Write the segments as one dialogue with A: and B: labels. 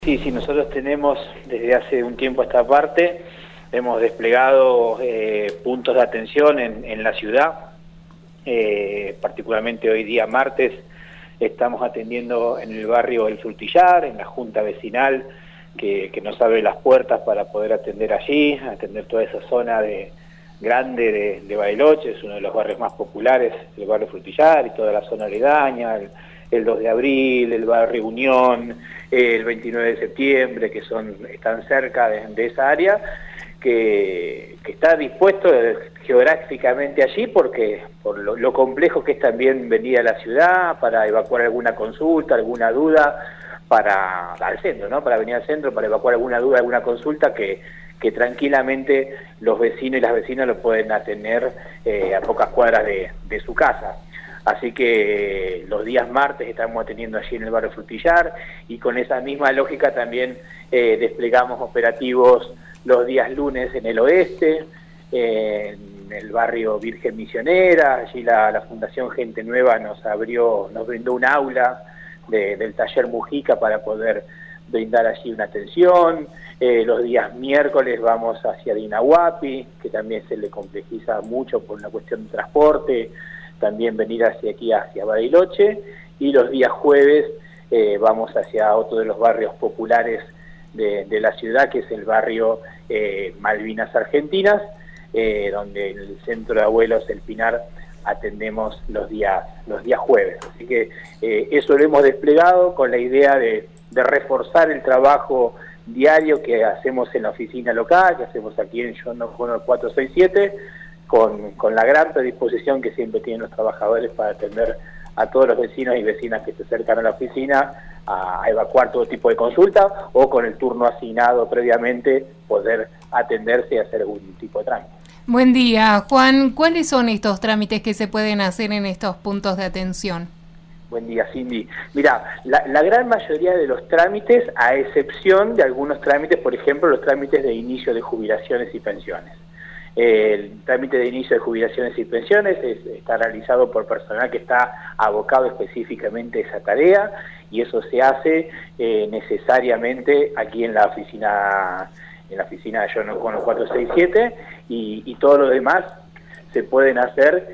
A: Sí, sí, nosotros tenemos desde hace un tiempo a esta parte, hemos desplegado puntos de atención en la ciudad, particularmente hoy día martes estamos atendiendo en el barrio El Frutillar, en la junta vecinal que nos abre las puertas para poder atender allí, atender toda esa zona grande de Bariloche. Es uno de los barrios más populares, el barrio Frutillar y toda la zona aledaña, el 2 de abril, el barrio Unión, el 29 de septiembre, que están cerca de esa área, que está dispuesto geográficamente allí por lo complejo que es también venir a la ciudad para evacuar alguna consulta, alguna duda, al centro, ¿no? Para venir al centro, para evacuar alguna duda, alguna consulta que tranquilamente los vecinos y las vecinas lo pueden atender a pocas cuadras de su casa. Así que los días martes estamos atendiendo allí en el barrio Frutillar, y con esa misma lógica también desplegamos operativos los días lunes en el oeste, en el barrio Virgen Misionera. Allí la Fundación Gente Nueva nos brindó un aula del taller Mujica para poder brindar allí una atención. Los días miércoles vamos hacia Dinahuapi, que también se le complejiza mucho por una cuestión de transporte, también venir hacia aquí, hacia Bariloche, y los días jueves vamos hacia otro de los barrios populares de la ciudad, que es el barrio Malvinas Argentinas, donde en el centro de abuelos El Pinar atendemos los días jueves. Así que eso lo hemos desplegado con la idea de reforzar el trabajo diario que hacemos en la oficina local, que hacemos aquí en John 467, con la gran predisposición que siempre tienen los trabajadores para atender a todos los vecinos y vecinas que se acercan a la oficina a evacuar todo tipo de consulta, o con el turno asignado previamente poder atenderse y hacer algún tipo de trámite.
B: Buen día, Juan. ¿Cuáles son estos trámites que se pueden hacer en estos puntos de atención?
A: Buen día, Cindy. Mira, la gran mayoría de los trámites, a excepción de algunos trámites, por ejemplo, los trámites de inicio de jubilaciones y pensiones. El trámite de inicio de jubilaciones y pensiones está realizado por personal que está abocado específicamente a esa tarea, y eso se hace necesariamente aquí en la oficina de John 467, y todo lo demás se pueden hacer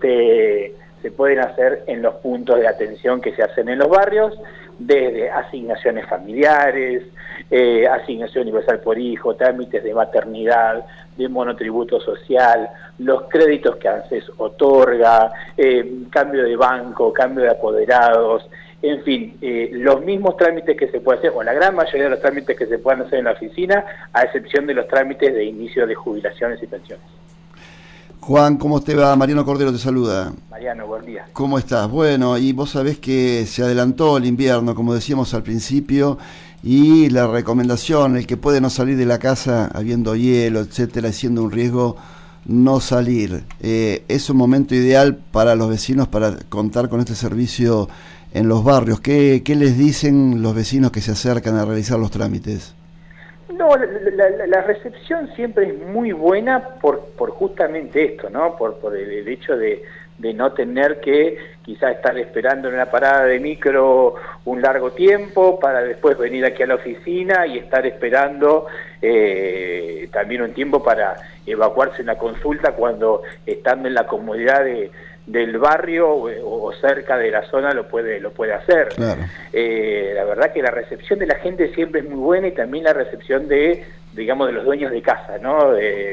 A: en los puntos de atención que se hacen en los barrios, desde asignaciones familiares, asignación universal por hijo, trámites de maternidad, de monotributo social, los créditos que ANSES otorga, cambio de banco, cambio de apoderados, en fin, los mismos trámites que se pueden hacer, o la gran mayoría de los trámites que se pueden hacer en la oficina, a excepción de los trámites de inicio de jubilaciones y pensiones.
C: Juan, ¿cómo te va? Mariano Cordero te saluda.
A: Mariano, buen día.
C: ¿Cómo estás? Bueno, y vos sabés que se adelantó el invierno, como decíamos al principio, y la recomendación, el que puede no salir de la casa habiendo hielo, etcétera, siendo un riesgo no salir. Es un momento ideal para los vecinos para contar con este servicio en los barrios. ¿Qué les dicen los vecinos que se acercan a realizar los trámites?
A: No, la recepción siempre es muy buena por justamente esto, ¿no? Por el hecho de no tener que quizás estar esperando en una parada de micro un largo tiempo para después venir aquí a la oficina y estar esperando también un tiempo para evacuarse una consulta, cuando estando en la comodidad del barrio o cerca de la zona lo puede hacer. Claro. La verdad que la recepción de la gente siempre es muy buena, y también la recepción de los dueños de casa, ¿no?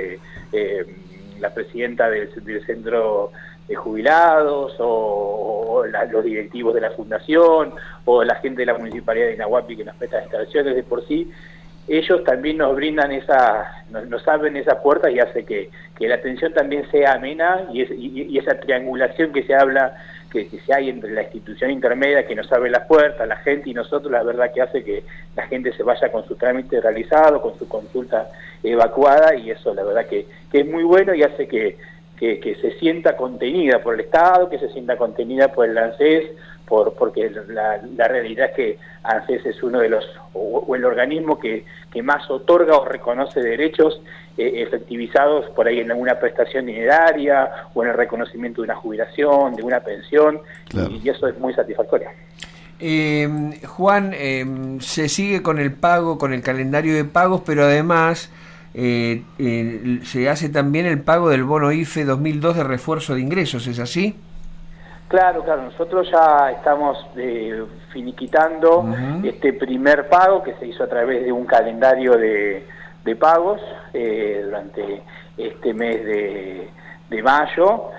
A: La presidenta del centro de jubilados, o los directivos de la fundación, o la gente de la municipalidad de Dinahuapi que nos presta instalaciones. De por sí, ellos también nos brindan nos abren esas puertas, y hace que la atención también sea amena, y esa triangulación que se habla, que se hay entre la institución intermedia que nos abre las puertas, la gente y nosotros, la verdad que hace que la gente se vaya con su trámite realizado, con su consulta evacuada, y eso la verdad que es muy bueno, y hace que se sienta contenida por el Estado, que se sienta contenida por el ANSES, porque la realidad es que ANSES es uno de los, o el organismo que más otorga o reconoce derechos efectivizados por ahí en alguna prestación dineraria, o en el reconocimiento de una jubilación, de una pensión. Claro. Y eso es muy satisfactorio.
D: Juan, se sigue con el pago, con el calendario de pagos, pero además se hace también el pago del bono IFE 2002 de refuerzo de ingresos, ¿es así?
A: Claro, nosotros ya estamos finiquitando este primer pago que se hizo a través de un calendario de pagos durante este mes de mayo,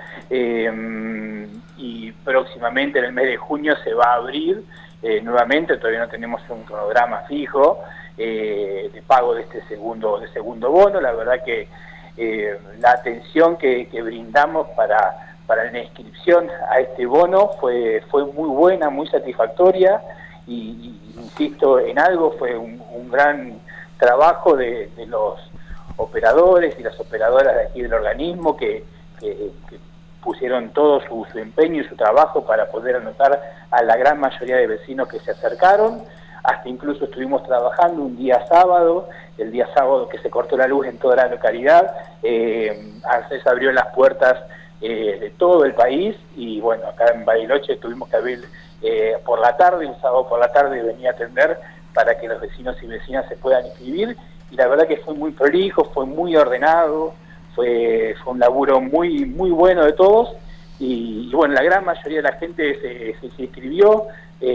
A: y próximamente en el mes de junio se va a abrir nuevamente. Todavía no tenemos un cronograma fijo de pago de este segundo bono. La verdad que la atención que brindamos para la inscripción a este bono fue muy buena, muy satisfactoria, y insisto en algo, fue un gran trabajo de los operadores y las operadoras de aquí del organismo que pusieron todo su empeño y su trabajo para poder anotar a la gran mayoría de vecinos que se acercaron. Hasta incluso estuvimos trabajando un día sábado, el día sábado que se cortó la luz en toda la localidad. ANSES abrió las puertas de todo el país, y bueno, acá en Bariloche tuvimos que abrir por la tarde, un sábado por la tarde venía a atender para que los vecinos y vecinas se puedan inscribir, y la verdad que fue muy prolijo, fue muy ordenado, fue un laburo muy bueno de todos, y bueno, la gran mayoría de la gente se inscribió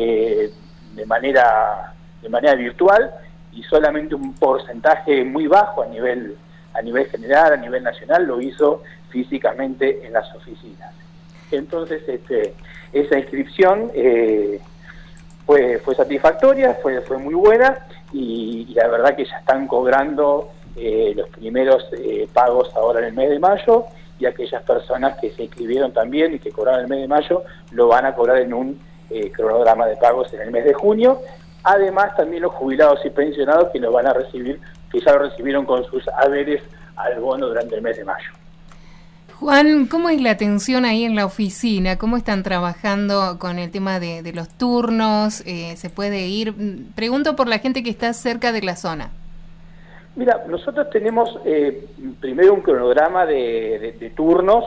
A: de manera virtual, y solamente un porcentaje muy bajo a nivel general, a nivel nacional, lo hizo físicamente en las oficinas. Entonces esa inscripción fue satisfactoria, fue muy buena, y la verdad que ya están cobrando los primeros pagos ahora en el mes de mayo, y aquellas personas que se inscribieron también y que cobraron el mes de mayo lo van a cobrar en un cronograma de pagos en el mes de junio. Además también los jubilados y pensionados que lo van a recibir, que ya lo recibieron con sus haberes al bono durante el mes de mayo.
B: Juan, ¿cómo es la atención ahí en la oficina? ¿Cómo están trabajando con el tema de los turnos? ¿Se puede ir? Pregunto por la gente que está cerca de la zona.
A: Mira, nosotros tenemos primero un cronograma de turnos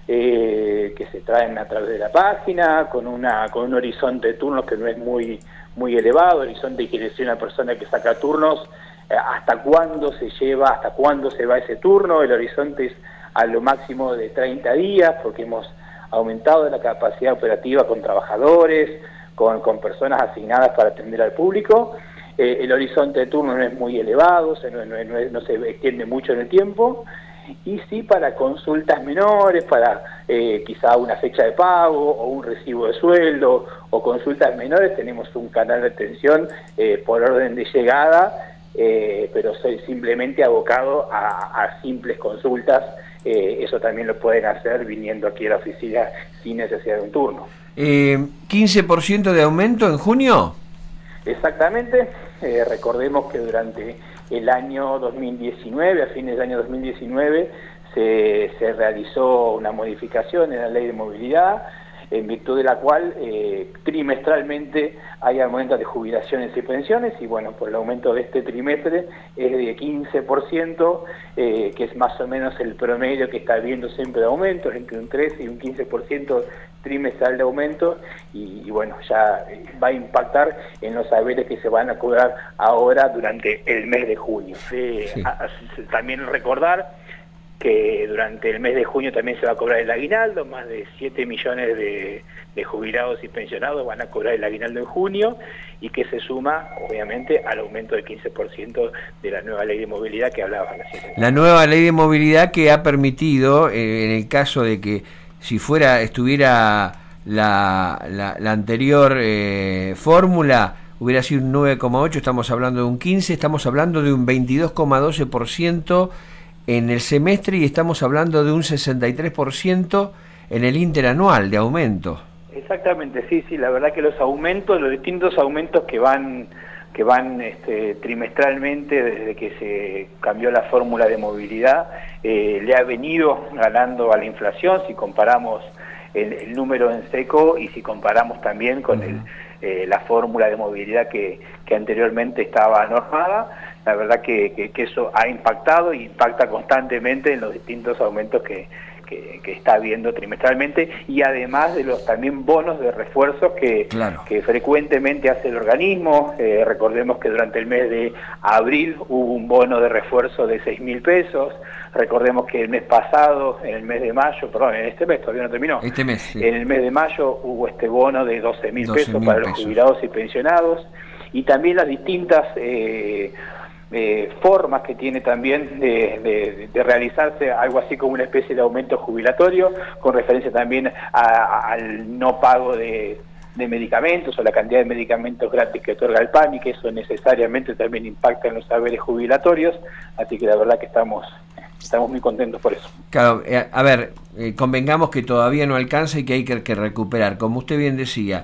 A: que se traen a través de la página, con un horizonte de turnos que no es muy elevado. Horizonte quiere decir una persona que saca turnos, hasta cuándo se lleva, hasta cuándo se va ese turno. El horizonte es a lo máximo de 30 días, porque hemos aumentado la capacidad operativa con trabajadores, con personas asignadas para atender al público. El horizonte de turno no es muy elevado, no se extiende mucho en el tiempo, y sí para consultas menores, para quizá una fecha de pago o un recibo de sueldo, o consultas menores, tenemos un canal de atención por orden de llegada, pero soy simplemente abocado a simples consultas. Eso también lo pueden hacer viniendo aquí a la oficina sin necesidad de un turno.
D: ¿15% de aumento en junio?
A: Exactamente. Recordemos que durante el año 2019, a fines del año 2019, se realizó una modificación en la ley de movilidad, en virtud de la cual trimestralmente hay aumentos de jubilaciones y pensiones, y bueno, por el aumento de este trimestre es de 15%, que es más o menos el promedio que está habiendo siempre de aumentos, entre un 13 y un 15% trimestral de aumento, y bueno, ya va a impactar en los haberes que se van a cobrar ahora durante el mes de junio. También recordar que durante el mes de junio también se va a cobrar el aguinaldo. Más de 7 millones de jubilados y pensionados van a cobrar el aguinaldo en junio, y que se suma obviamente al aumento del 15% de la nueva ley de movilidad que hablaba recién.
D: La nueva ley de movilidad que ha permitido, en el caso de que si estuviera la anterior fórmula, hubiera sido un 9,8, estamos hablando de un 15, estamos hablando de un 22,12% en el semestre, y estamos hablando de un 63% en el interanual de aumento.
A: Exactamente, sí, la verdad que los distintos aumentos que van trimestralmente desde que se cambió la fórmula de movilidad, le ha venido ganando a la inflación, si comparamos el número en seco y si comparamos también con la fórmula de movilidad que anteriormente estaba normada. La verdad que eso ha impactado y impacta constantemente en los distintos aumentos que que está habiendo trimestralmente, y además de los también bonos de refuerzos que frecuentemente hace el organismo. Recordemos que durante el mes de abril hubo un bono de refuerzo de 6.000 pesos. Recordemos que el mes pasado, en el mes de mayo, perdón, en este mes todavía no terminó,
D: este mes, sí.
A: En el mes de mayo hubo este bono de 12.000 pesos para los jubilados y pensionados, y también las distintas formas que tiene también de realizarse algo así como una especie de aumento jubilatorio, con referencia también al no pago de medicamentos o la cantidad de medicamentos gratis que otorga el PAMI, que eso necesariamente también impacta en los saberes jubilatorios, así que la verdad que estamos muy contentos por eso.
D: Claro, a ver, convengamos que todavía no alcanza y que hay que recuperar. Como usted bien decía,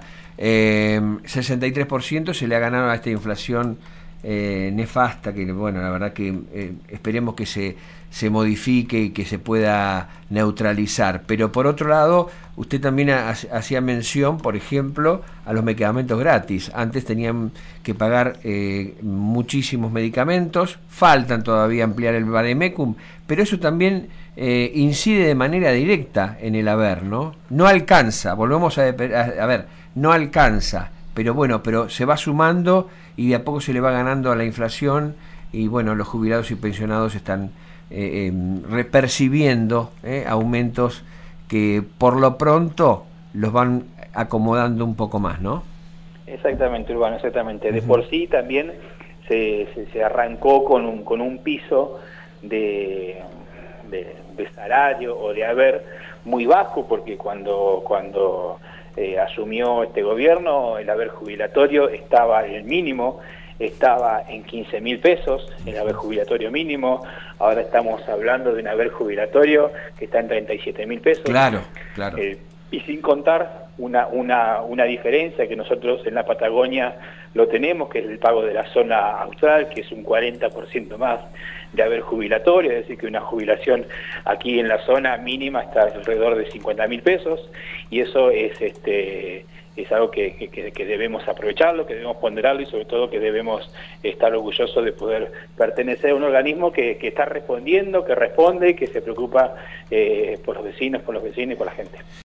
D: 63% se le ha ganado a esta inflación nefasta, que bueno, la verdad que esperemos que se modifique y que se pueda neutralizar. Pero por otro lado, usted también hacía mención, por ejemplo, a los medicamentos gratis. Antes tenían que pagar muchísimos medicamentos, faltan todavía ampliar el vademecum, pero eso también incide de manera directa en el haber, ¿no? No alcanza, volvemos a ver, no alcanza, pero bueno, pero se va sumando y de a poco se le va ganando a la inflación, y bueno, los jubilados y pensionados están percibiendo aumentos que por lo pronto los van acomodando un poco más, ¿no?
A: Exactamente, Urbano, exactamente. De por sí también se arrancó con un piso de salario o de haber muy bajo, porque cuando asumió este gobierno, el haber jubilatorio estaba el mínimo, estaba en 15.000 pesos, el haber jubilatorio mínimo. Ahora estamos hablando de un haber jubilatorio que está en 37.000 pesos.
D: Claro.
A: Y sin contar una diferencia que nosotros en la Patagonia lo tenemos, que es el pago de la zona austral, que es un 40% más de haber jubilatorio, es decir, que una jubilación aquí en la zona mínima está alrededor de 50.000 pesos, y eso es algo que debemos aprovecharlo, que debemos ponderarlo, y sobre todo que debemos estar orgullosos de poder pertenecer a un organismo que está respondiendo, que responde, que se preocupa por los vecinos, por los vecinos y por la gente.